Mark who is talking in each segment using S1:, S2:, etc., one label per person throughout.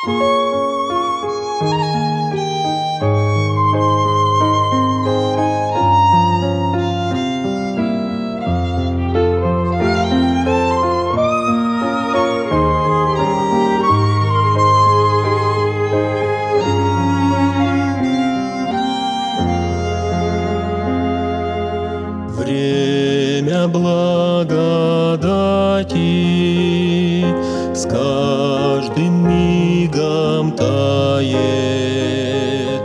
S1: Время благодати с каждым мигом тает.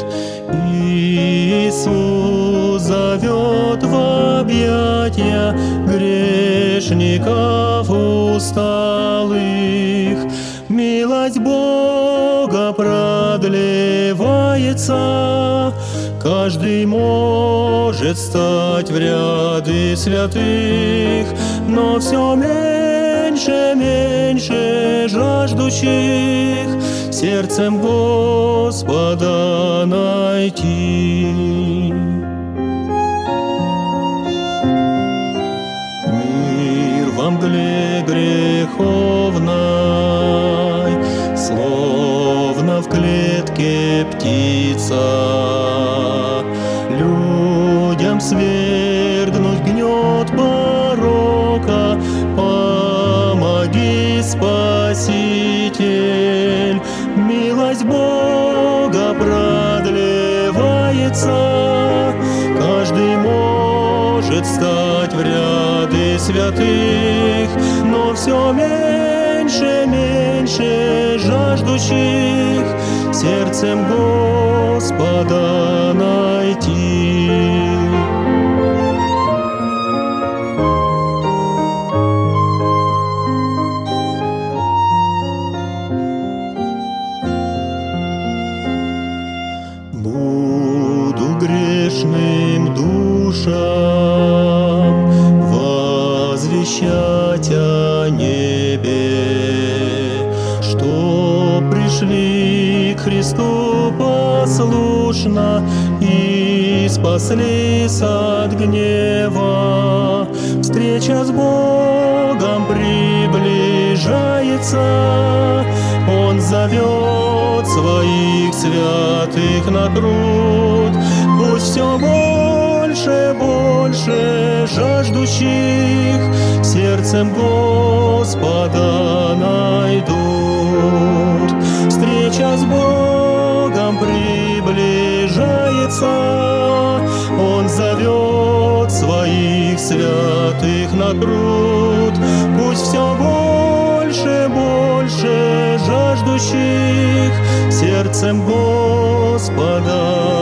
S1: Иисус зовет в объятия грешников усталых. Милость Бога продлевается, каждый может стать в ряды святых, но все меньше, меньше жаждущих сердцем Господа найти. Мир во мгле греховной, словно в клетке птица, людям свергнуть гнет порока. Помоги, Спаситель, милость Бога продлевается, каждый может стать в ряды святых, но все меньше, меньше жаждущих сердцем Господа найти. Буду грешным душам возвещать о небе, что пришли к Христу послушно и спаслись от гнева. Встреча с Богом приближается, Он зовет своих святых на труд. Пусть все больше, больше жаждущих сердцем Господа найдут. Встреча с Богом приближается, Он зовет своих святых на труд. Пусть все больше, больше жаждущих сердцем Господа